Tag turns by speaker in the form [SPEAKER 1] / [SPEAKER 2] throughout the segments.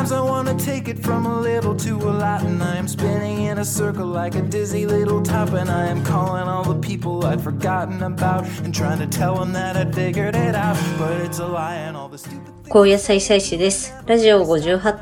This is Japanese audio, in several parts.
[SPEAKER 1] Sometimes I wanna take it from a little to a lot, and I am spinning in a circle like a dizzy little top, and I am calling all the people I'd forgotten about and trying to tell them that I'd figured it out, but it's a lie and all the stupid things.
[SPEAKER 2] 高野菜菜師です。ラジオ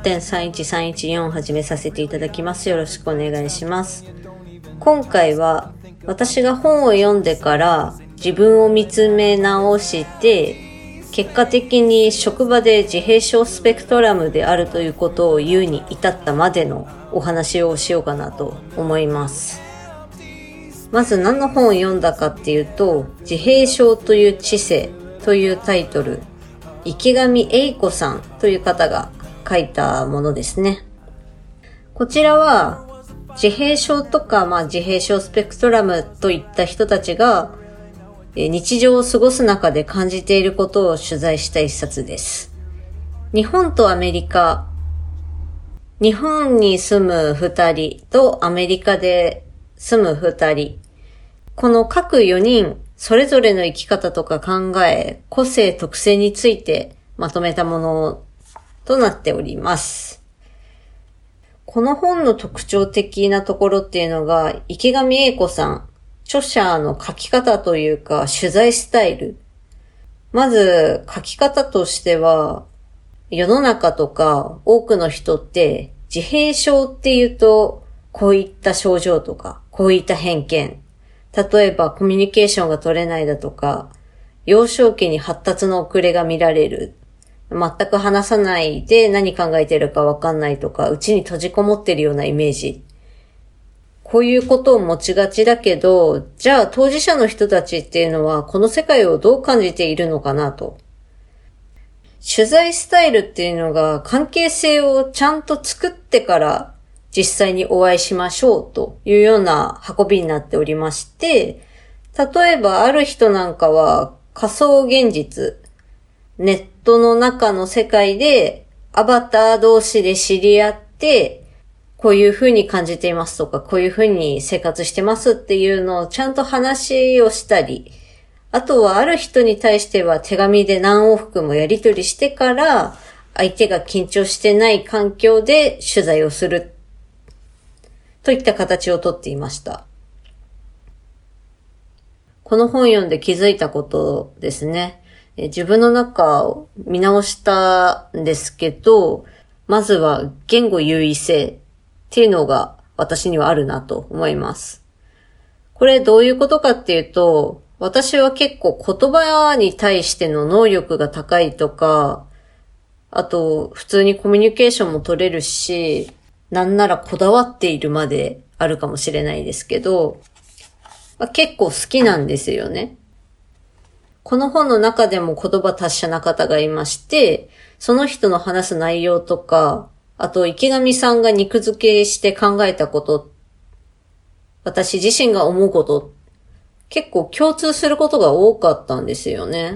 [SPEAKER 2] 58.31314 始めさせていただきます。よろしくお願いします。今回は私が本を読んでから自分を見つめ直して結果的に職場で自閉症スペクトラムであるということを言うに至ったまでのお話をしようかなと思います。まず何の本を読んだかっていうと、自閉症という知性というタイトル、池上英子さんという方が書いたものですね。こちらは自閉症とか、自閉症スペクトラムといった人たちが日常を過ごす中で感じていることを取材した一冊です。日本とアメリカ、日本に住む2人とアメリカで住む2人、この各4人それぞれの生き方とか考え、個性特性についてまとめたものとなっております。この本の特徴的なところっていうのが、池上英子さん、著者の書き方というか取材スタイル。まず書き方としては、世の中とか多くの人って自閉症っていうとこういった症状とかこういった偏見。例えばコミュニケーションが取れないだとか、幼少期に発達の遅れが見られる。全く話さないで何考えてるかわかんないとか、家に閉じこもってるようなイメージ。こういうことを持ちがちだけど、じゃあ当事者の人たちっていうのはこの世界をどう感じているのかなと。取材スタイルっていうのが関係性をちゃんと作ってから実際にお会いしましょうというような運びになっておりまして、例えばある人なんかは仮想現実、ネットの中の世界でアバター同士で知り合って、こういう風に感じていますとか、こういう風に生活してますっていうのをちゃんと話をしたり、あとはある人に対しては手紙で何往復もやり取りしてから、相手が緊張してない環境で取材をするといった形をとっていました。この本読んで気づいたことですね。自分の中を見直したんですけど、まずは言語優位性っていうのが私にはあるなと思います。これどういうことかっていうと、私は結構言葉に対しての能力が高いとか、あと普通にコミュニケーションも取れるし、なんならこだわっているまであるかもしれないですけど、結構好きなんですよね。この本の中でも言葉達者な方がいまして、その人の話す内容とか、あと池上さんが肉付けして考えたこと、私自身が思うこと、結構共通することが多かったんですよね。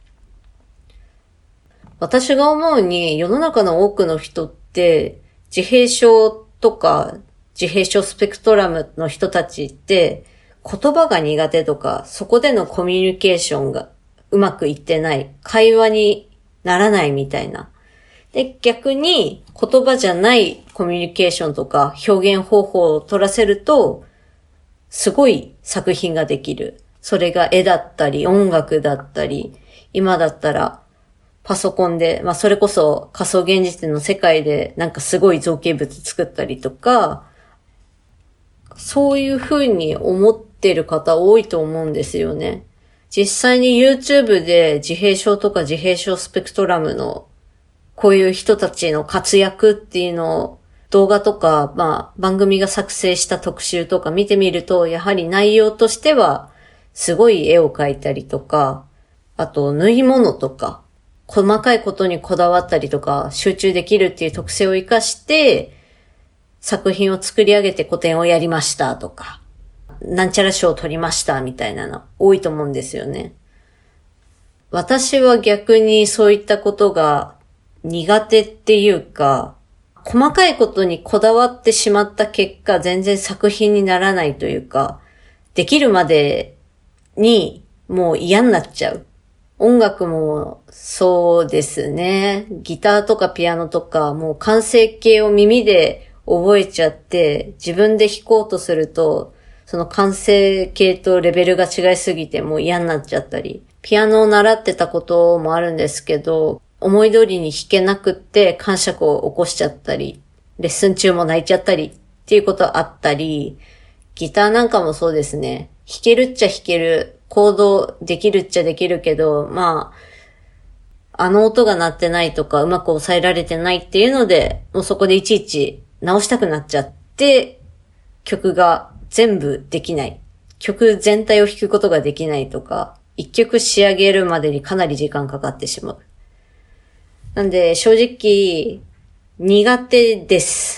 [SPEAKER 2] 私が思うに世の中の多くの人って自閉症とか自閉症スペクトラムの人たちって言葉が苦手とか、そこでのコミュニケーションがうまくいってない、会話にならないみたいな。で、逆に言葉じゃないコミュニケーションとか表現方法を取らせると、すごい作品ができる。それが絵だったり、音楽だったり、今だったらパソコンで、それこそ仮想現実の世界でなんかすごい造形物作ったりとか、そういう風に思ってる方多いと思うんですよね。実際に YouTube で自閉症とか自閉症スペクトラムのこういう人たちの活躍っていうのを動画とか、番組が作成した特集とか見てみると、やはり内容としてはすごい絵を描いたりとか、あと縫い物とか、細かいことにこだわったりとか、集中できるっていう特性を生かして作品を作り上げて個展をやりましたとか、なんちゃら賞を取りましたみたいなの多いと思うんですよね。私は逆にそういったことが苦手っていうか、細かいことにこだわってしまった結果、全然作品にならないというか、できるまでにもう嫌になっちゃう。 音楽もそうですね。ギターとかピアノとか、もう完成形を耳で覚えちゃって、自分で弾こうとすると、その完成形とレベルが違いすぎてもう嫌になっちゃったり、ピアノを習ってたこともあるんですけど、思い通りに弾けなくって感触を起こしちゃったり、レッスン中も泣いちゃったりっていうことあったり、ギターなんかもそうですね。弾けるっちゃ弾ける、コードできるっちゃできるけど、あの音が鳴ってないとかうまく抑えられてないっていうので、もうそこでいちいち直したくなっちゃって、曲が全部できない。曲全体を弾くことができないとか、一曲仕上げるまでにかなり時間かかってしまう。なんで正直苦手です。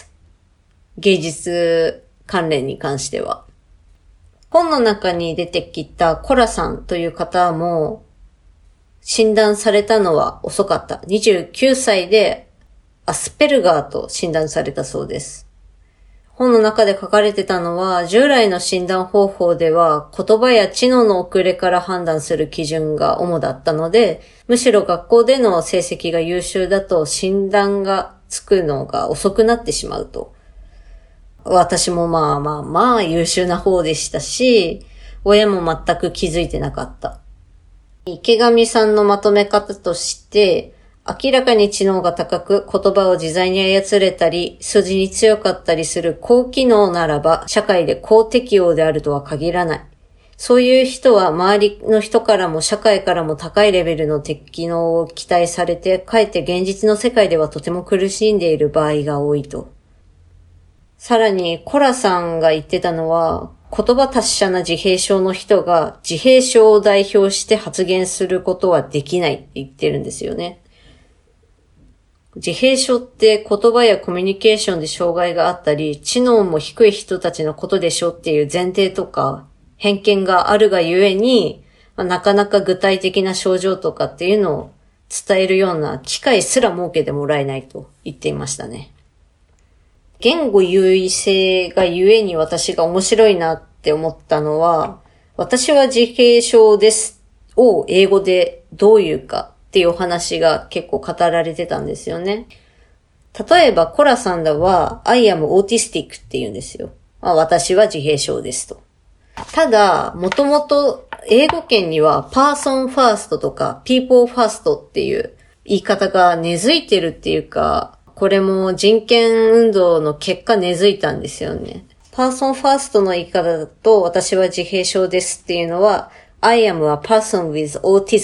[SPEAKER 2] 芸術関連に関しては。本の中に出てきたコラさんという方も診断されたのは遅かった。29歳でアスペルガーと診断されたそうです。本の中で書かれてたのは、従来の診断方法では言葉や知能の遅れから判断する基準が主だったので、むしろ学校での成績が優秀だと診断がつくのが遅くなってしまうと。私も優秀な方でしたし、親も全く気づいてなかった。池上さんのまとめ方として、明らかに知能が高く言葉を自在に操れたり、数字に強かったりする高機能ならば、社会で高適応であるとは限らない。そういう人は周りの人からも社会からも高いレベルの適能を期待されて、かえって現実の世界ではとても苦しんでいる場合が多いと。さらに、コラさんが言ってたのは、言葉達者な自閉症の人が自閉症を代表して発言することはできないって言ってるんですよね。自閉症って言葉やコミュニケーションで障害があったり、知能も低い人たちのことでしょっていう前提とか偏見があるがゆえに、なかなか具体的な症状とかっていうのを伝えるような機会すら設けてもらえないと言っていましたね。言語優位性がゆえに私が面白いなって思ったのは、私は自閉症ですを英語でどう言うかっていうお話が結構語られてたんですよね。例えばコラさんだは I am autistic って言うんですよ。私は自閉症ですと。ただ、もともと英語圏には person first とか people first っていう言い方が根付いてるっていうか、これも人権運動の結果根付いたんですよね。person first の言い方だと私は自閉症ですっていうのは I am a person with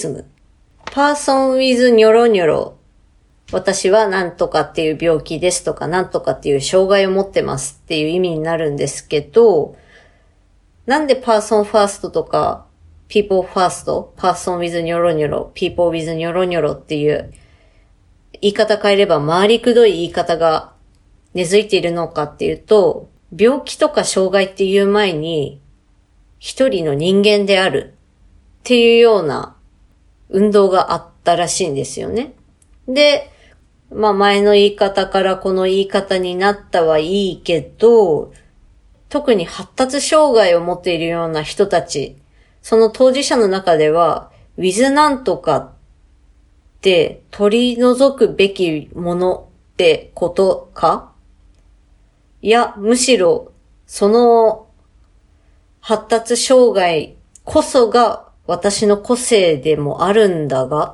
[SPEAKER 2] autism。person with ニョロニョロ。私は何とかっていう病気ですとか何とかっていう障害を持ってますっていう意味になるんですけど、なんで person first とか people first、person with ニョロニョロ、people with ニョロニョロっていう言い方変えれば回りくどい言い方が根付いているのかっていうと、病気とか障害っていう前に一人の人間であるっていうような運動があったらしいんですよね。で、前の言い方からこの言い方になったはいいけど、特に発達障害を持っているような人たち、その当事者の中では、with なんとかって取り除くべきものってことか？いや、むしろ、その発達障害こそが私の個性でもあるんだが、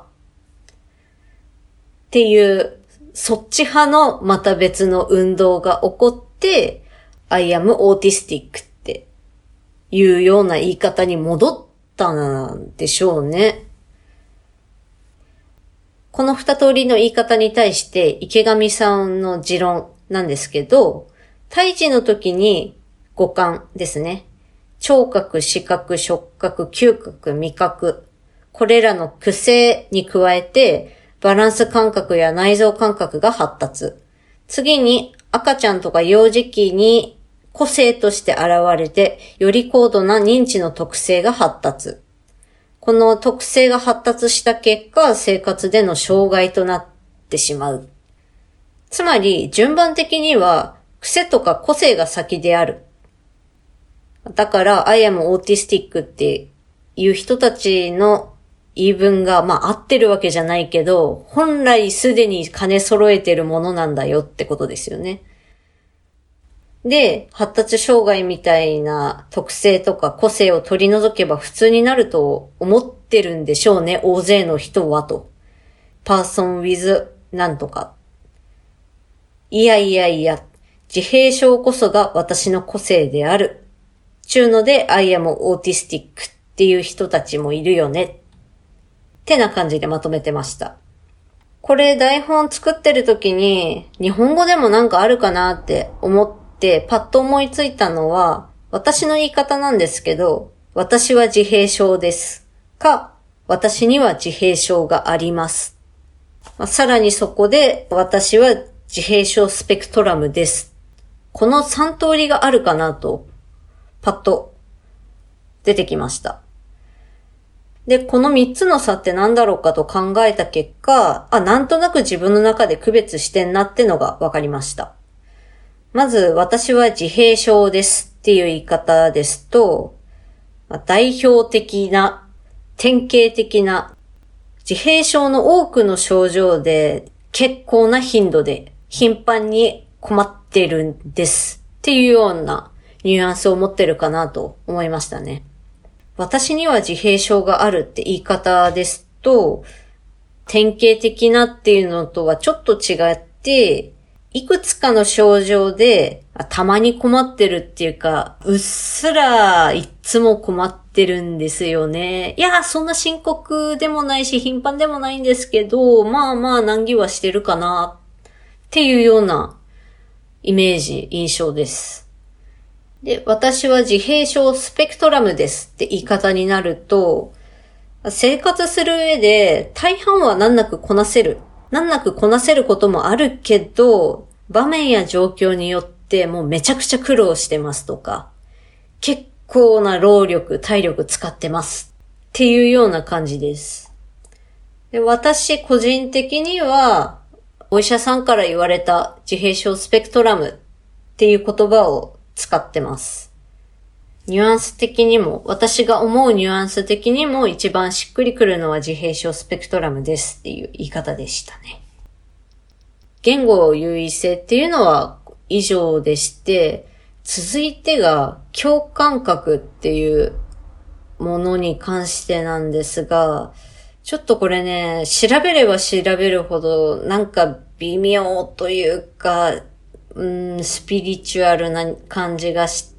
[SPEAKER 2] っていう、そっち派のまた別の運動が起こって、I am autistic っていうような言い方に戻ったんでしょうね。この二通りの言い方に対して池上さんの持論なんですけど、胎児の時に五感ですね。聴覚、視覚、触覚、嗅覚、味覚。これらの癖に加えて、バランス感覚や内臓感覚が発達。次に赤ちゃんとか幼児期に個性として現れて、より高度な認知の特性が発達。この特性が発達した結果、生活での障害となってしまう。つまり、順番的には、癖とか個性が先である。だから、I am autistic っていう人たちの言い分が、合ってるわけじゃないけど、本来すでに兼ね揃えてるものなんだよってことですよね。で、発達障害みたいな特性とか個性を取り除けば普通になると思ってるんでしょうね、大勢の人はと。パーソンウィズなんとか。いや、自閉症こそが私の個性である。ちゅうので、I am autistic っていう人たちもいるよね。ってな感じでまとめてました。これ台本作ってる時に、日本語でもなんかあるかなって思って、パッと思いついたのは、私の言い方なんですけど、私は自閉症です。か、私には自閉症があります。さらにそこで、私は自閉症スペクトラムです。この3通りがあるかなと、パッと出てきました。で、この3つの差って何だろうかと考えた結果、なんとなく自分の中で区別してんなってのが分かりました。まず、私は自閉症ですっていう言い方ですと、代表的な、典型的な、自閉症の多くの症状で結構な頻度で頻繁に困ってるんですっていうようなニュアンスを持ってるかなと思いましたね。私には自閉症があるって言い方ですと、典型的なっていうのとはちょっと違って、いくつかの症状でたまに困ってるっていうか、うっすらいつも困ってるんですよね。いや、そんな深刻でもないし頻繁でもないんですけど、難儀はしてるかなっていうようなイメージ、印象です。で、私は自閉症スペクトラムですって言い方になると、生活する上で大半は難なくこなせることもあるけど、場面や状況によってもうめちゃくちゃ苦労してますとか、結構な労力、体力使ってますっていうような感じです。で、私個人的には、お医者さんから言われた自閉症スペクトラムっていう言葉を使ってます。ニュアンス的にも、私が思うニュアンス的にも一番しっくりくるのは自閉症スペクトラムですっていう言い方でしたね。言語優位性っていうのは以上でして、続いてが共感覚っていうものに関してなんですが、ちょっとこれね、調べれば調べるほどなんか微妙というか、スピリチュアルな感じがして、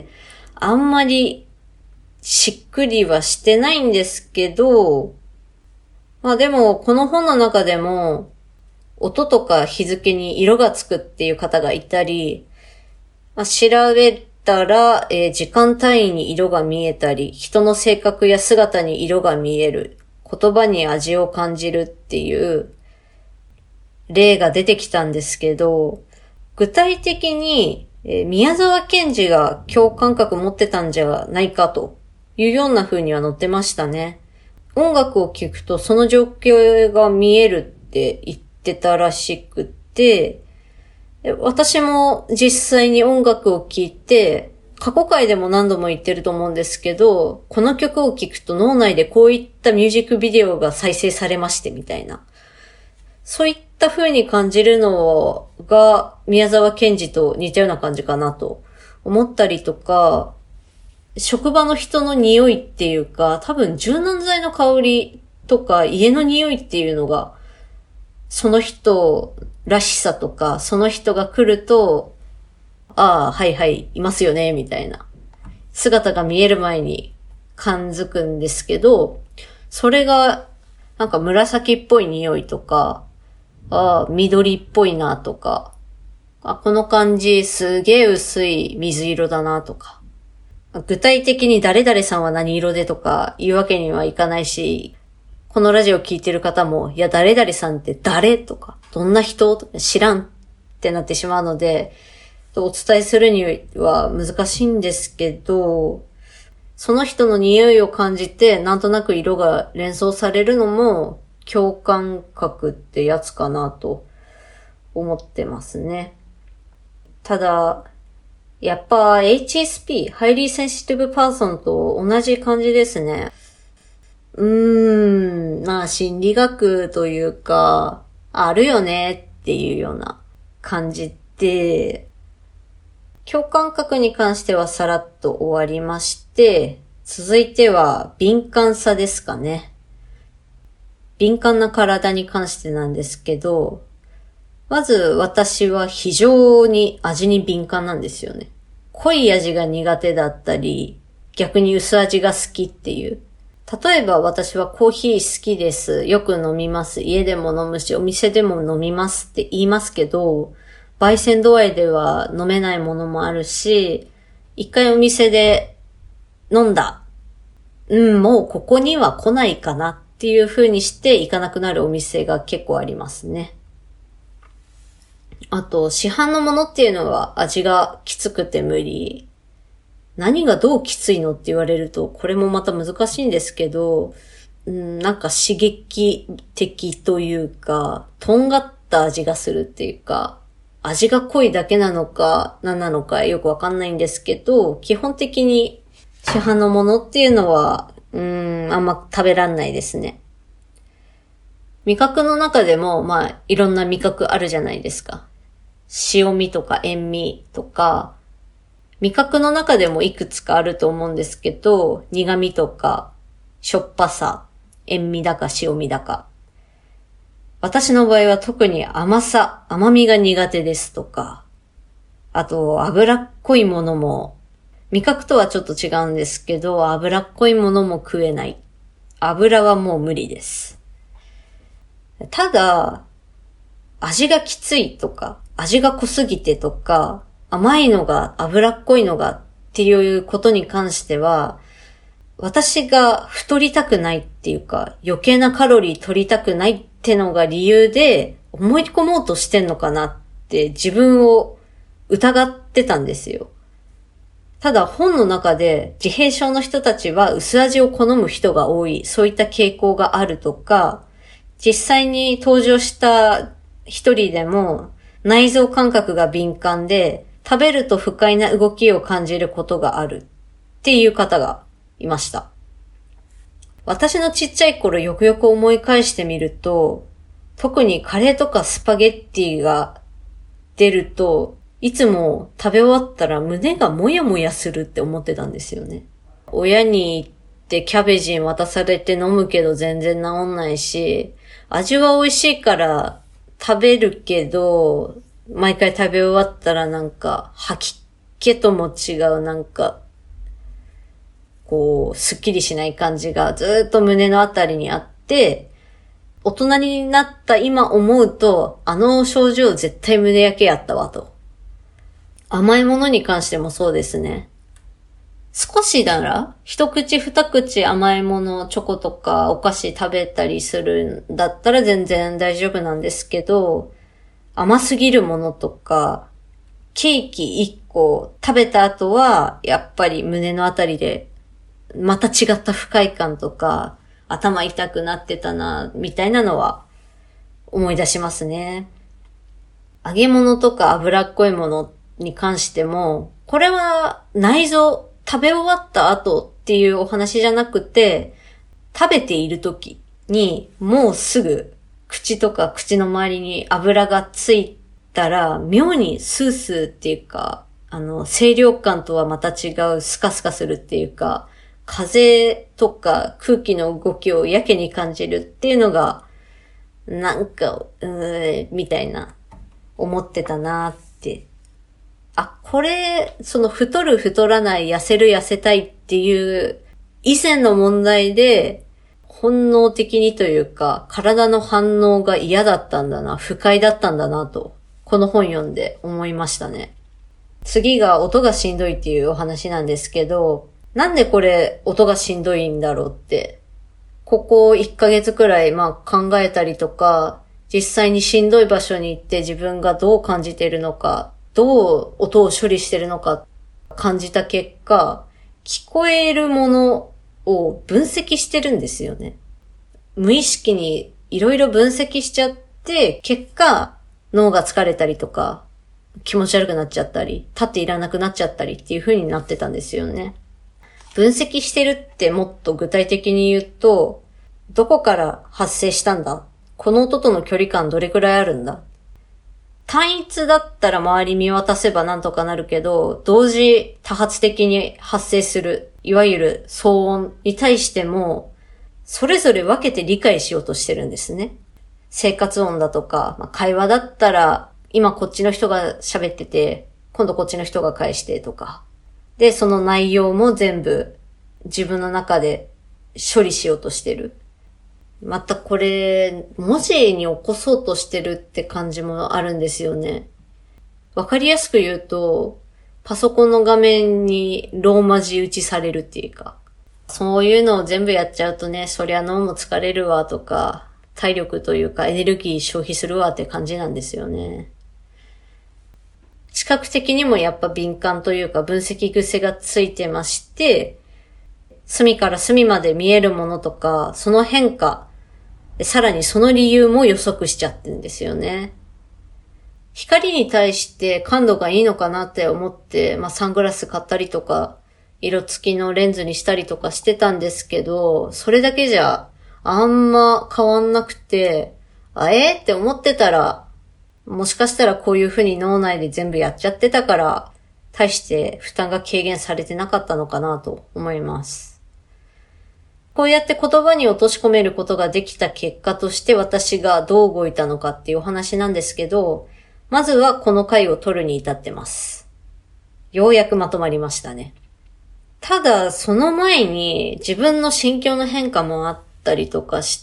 [SPEAKER 2] あんまりしっくりはしてないんですけど、でもこの本の中でも音とか日付に色がつくっていう方がいたり、調べたら、時間単位に色が見えたり、人の性格や姿に色が見える、言葉に味を感じるっていう例が出てきたんですけど、具体的に、宮沢賢治が共感覚持ってたんじゃないかというような風には載ってましたね。音楽を聴くとその状況が見えるって言ってたらしくて、私も実際に音楽を聴いて、過去回でも何度も言ってると思うんですけど、この曲を聴くと脳内でこういったミュージックビデオが再生されましてみたいな。そういった風に感じるのが宮沢賢治と似たような感じかなと思ったりとか、職場の人の匂いっていうか、多分柔軟剤の香りとか家の匂いっていうのが、その人らしさとか、その人が来ると、はいはい、いますよね、みたいな姿が見える前に感づくんですけど、それがなんか紫っぽい匂いとか、緑っぽいなとか、この感じすげえ薄い水色だなとか、具体的に誰々さんは何色でとか言うわけにはいかないし、このラジオ聞いてる方も、いや誰々さんって誰とか、どんな人とか知らんってなってしまうので、お伝えするには難しいんですけど、その人の匂いを感じてなんとなく色が連想されるのも共感覚ってやつかなと思ってますね。ただ、やっぱ HSP、Highly Sensitive Person と同じ感じですね。 まあ心理学というか、あるよねっていうような感じで、共感覚に関してはさらっと終わりまして、続いては敏感さですかね。敏感な体に関してなんですけど、まず私は非常に味に敏感なんですよね。濃い味が苦手だったり、逆に薄味が好きっていう。例えば私はコーヒー好きです。よく飲みます。家でも飲むし、お店でも飲みますって言いますけど、焙煎度合いでは飲めないものもあるし、一回お店で飲んだ。もうここには来ないかなっていう風にして行かなくなるお店が結構ありますね。あと、市販のものっていうのは味がきつくて無理。何がどうきついのって言われると、これもまた難しいんですけど、なんか刺激的というか、とんがった味がするっていうか、味が濃いだけなのか、何なのかよくわかんないんですけど、基本的に市販のものっていうのは、あんま食べらんないですね。味覚の中でも、まあ、いろんな味覚あるじゃないですか。塩味とか塩味とか、味覚の中でもいくつかあると思うんですけど、苦味とか、しょっぱさ、塩味だか塩味だか。私の場合は特に甘みが苦手ですとか、あと脂っこいものも、味覚とはちょっと違うんですけど、脂っこいものも食えない。油はもう無理です。ただ、味がきついとか、味が濃すぎてとか、甘いのが脂っこいのがっていうことに関しては、私が太りたくないっていうか、余計なカロリー取りたくないってのが理由で思い込もうとしてんのかなって自分を疑ってたんですよ。ただ本の中で自閉症の人たちは薄味を好む人が多い、そういった傾向があるとか、実際に登場した一人でも内臓感覚が敏感で食べると不快な動きを感じることがあるっていう方がいました。私のちっちゃい頃よくよく思い返してみると、特にカレーとかスパゲッティが出ると、いつも食べ終わったら胸がもやもやするって思ってたんですよね。親に言ってキャベジン渡されて飲むけど全然治んないし、味は美味しいから食べるけど、毎回食べ終わったらなんか吐き気とも違うなんか、こう、すっきりしない感じがずっと胸のあたりにあって、大人になった今思うと、あの症状絶対胸焼けやったわと。甘いものに関してもそうですね。少しなら、一口二口甘いもの、チョコとかお菓子食べたりするんだったら全然大丈夫なんですけど、甘すぎるものとか、ケーキ一個食べた後は、やっぱり胸のあたりで、また違った不快感とか、頭痛くなってたな、みたいなのは思い出しますね。揚げ物とか脂っこいものに関しても、これは内臓、食べ終わった後っていうお話じゃなくて、食べている時にもうすぐ口とか口の周りに油がついたら、妙にスースーっていうか、清涼感とはまた違うスカスカするっていうか、風とか空気の動きをやけに感じるっていうのが、なんか、みたいな、思ってたなって。これ、その太る太らない痩せる痩せたいっていう以前の問題で本能的にというか体の反応が嫌だったんだな、不快だったんだなと、この本読んで思いましたね。次が音がしんどいっていうお話なんですけど、なんでこれ音がしんどいんだろうって、ここ1ヶ月くらい考えたりとか、実際にしんどい場所に行って自分がどう感じているのか、どう音を処理しているのか感じた結果、聞こえるものを分析してるんですよね。無意識にいろいろ分析しちゃって、結果脳が疲れたりとか、気持ち悪くなっちゃったり、立っていらなくなっちゃったりっていう風になってたんですよね。分析してるってもっと具体的に言うと、 どこから発生したんだ？この音との距離感どれくらいあるんだ？単一だったら周り見渡せばなんとかなるけど、同時多発的に発生する、いわゆる騒音に対しても、それぞれ分けて理解しようとしてるんですね。生活音だとか、会話だったら、今こっちの人が喋ってて、今度こっちの人が返してとか。で、その内容も全部自分の中で処理しようとしてる。またこれ、文字に起こそうとしてるって感じもあるんですよね。わかりやすく言うと、パソコンの画面にローマ字打ちされるっていうか、そういうのを全部やっちゃうとね、そりゃ脳も疲れるわとか、体力というかエネルギー消費するわって感じなんですよね。視覚的にもやっぱ敏感というか分析癖がついてまして、隅から隅まで見えるものとか、その変化、さらにその理由も予測しちゃってるんですよね。光に対して感度がいいのかなって思って、サングラス買ったりとか、色付きのレンズにしたりとかしてたんですけど、それだけじゃあんま変わんなくて、って思ってたら、もしかしたらこういう風に脳内で全部やっちゃってたから、大して負担が軽減されてなかったのかなと思います。こうやって言葉に落とし込めることができた結果として私がどう動いたのかっていうお話なんですけど、まずはこの回を取るに至ってます。ようやくまとまりましたね。ただ、その前に自分の心境の変化もあったりとかして、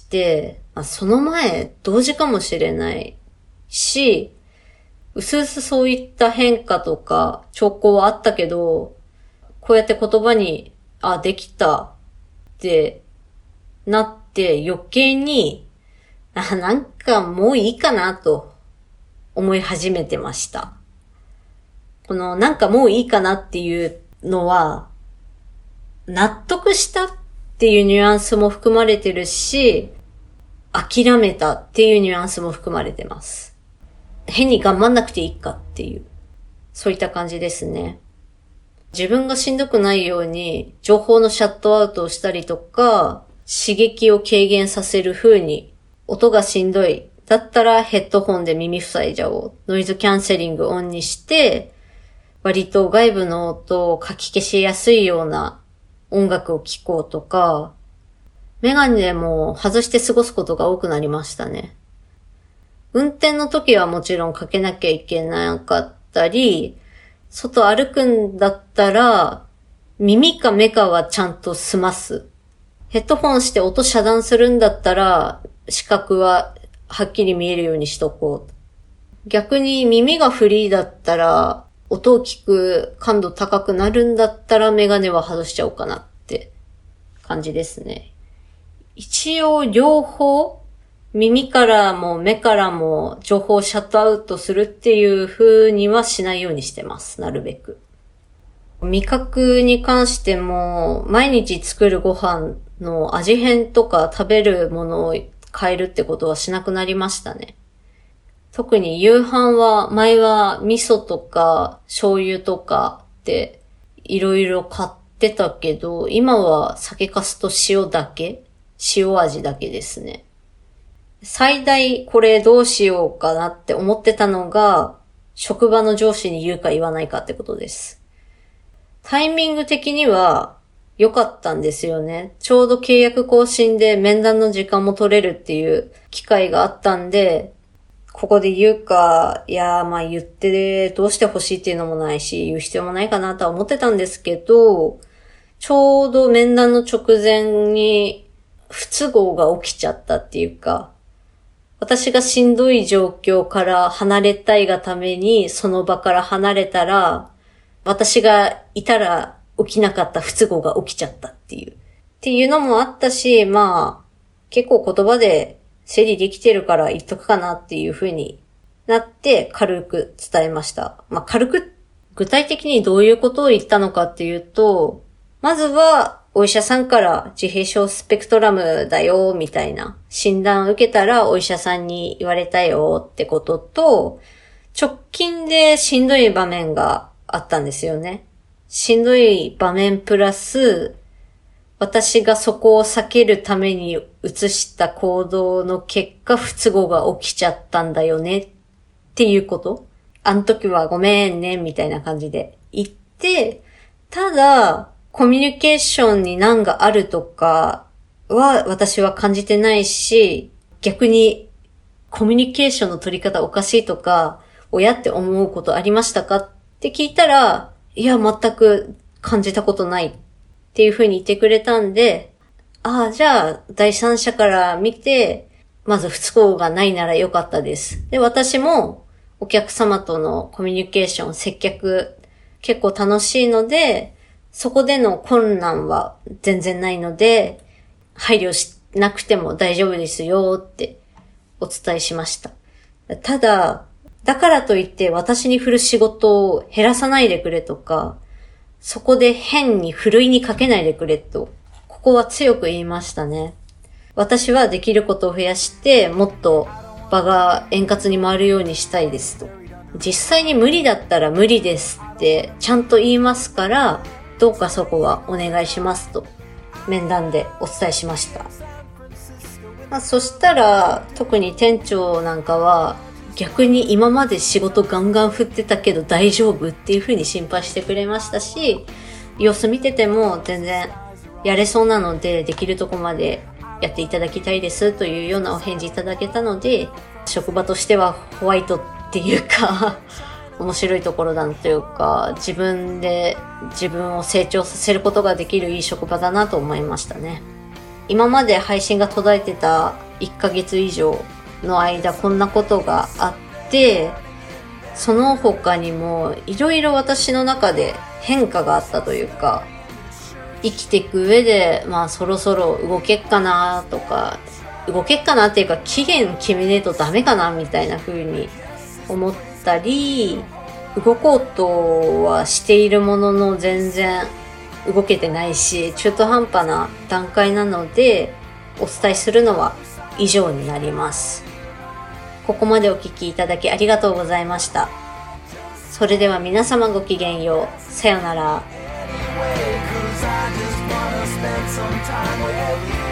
[SPEAKER 2] その前、同時かもしれないし、うすうすそういった変化とか兆候はあったけど、こうやって言葉に、できたってなって余計に、なんかもういいかなと思い始めてました。このなんかもういいかなっていうのは、納得したっていうニュアンスも含まれてるし、諦めたっていうニュアンスも含まれてます。変に頑張んなくていいかっていう、そういった感じですね。自分がしんどくないように情報のシャットアウトをしたりとか、刺激を軽減させる風に、音がしんどい。だったらヘッドホンで耳塞いじゃおう。ノイズキャンセリングオンにして、割と外部の音をかき消しやすいような音楽を聴こうとか、メガネも外して過ごすことが多くなりましたね。運転の時はもちろんかけなきゃいけなかったり、外歩くんだったら、耳か目かはちゃんと済ます。ヘッドホンして音遮断するんだったら、視覚ははっきり見えるようにしとこう。逆に耳がフリーだったら、音を聞く感度高くなるんだったらメガネは外しちゃおうかなって感じですね。一応両方、耳からも目からも情報をシャットアウトするっていう風にはしないようにしてます。なるべく。味覚に関しても、毎日作るご飯の味変とか食べるものを変えるってことはしなくなりましたね。特に夕飯は、前は味噌とか醤油とかっていろいろ買ってたけど、今は酒粕と塩だけ、塩味だけですね。最大これどうしようかなって思ってたのが、職場の上司に言うか言わないかってことです。タイミング的には良かったんですよね。ちょうど契約更新で面談の時間も取れるっていう機会があったんで、ここで言うか、言ってどうして欲しいっていうのもないし、言う必要もないかなとは思ってたんですけど、ちょうど面談の直前に不都合が起きちゃったっていうか、私がしんどい状況から離れたいがためにその場から離れたら、私がいたら起きなかった不都合が起きちゃったっていうのもあったし、結構言葉で整理できてるから言っとくかなっていう風になって軽く伝えました。軽く具体的にどういうことを言ったのかっていうと、まずはお医者さんから自閉症スペクトラムだよみたいな診断を受けたらお医者さんに言われたよってことと、直近でしんどい場面があったんですよね。しんどい場面プラス、 私がそこを避けるために移した行動の結果不都合が起きちゃったんだよねっていうこと。あの時はごめんねみたいな感じで言って、ただコミュニケーションに難があるとかは私は感じてないし、逆にコミュニケーションの取り方おかしいとか、親って思うことありましたかって聞いたら、いや全く感じたことないっていう風に言ってくれたんで、じゃあ第三者から見て、まず不都合がないならよかったです。で、私もお客様とのコミュニケーション、接客結構楽しいので、そこでの困難は全然ないので、配慮しなくても大丈夫ですよってお伝えしました。ただ、だからといって私に振る仕事を減らさないでくれとか、そこで変にふるいにかけないでくれと、ここは強く言いましたね。私はできることを増やして、もっと場が円滑に回るようにしたいですと。実際に無理だったら無理ですってちゃんと言いますから、どうかそこはお願いしますと面談でお伝えしました。そしたら特に店長なんかは逆に今まで仕事ガンガン振ってたけど大丈夫っていう風に心配してくれましたし、様子見てても全然やれそうなのでできるとこまでやっていただきたいですというようなお返事いただけたので、職場としてはホワイトっていうか面白いところだなというか、自分で自分を成長させることができるいい職場だなと思いましたね。今まで配信が途絶えてた1ヶ月以上の間こんなことがあって、その他にもいろいろ私の中で変化があったというか、生きていく上でそろそろ動けっかなとか、動けっかなっていうか期限決めねえとダメかなみたいな風に思ったり、動こうとはしているものの全然動けてないし、中途半端な段階なのでお伝えするのは以上になります。ここまでお聞きいただきありがとうございました。それでは皆様ごきげんよう。さよなら。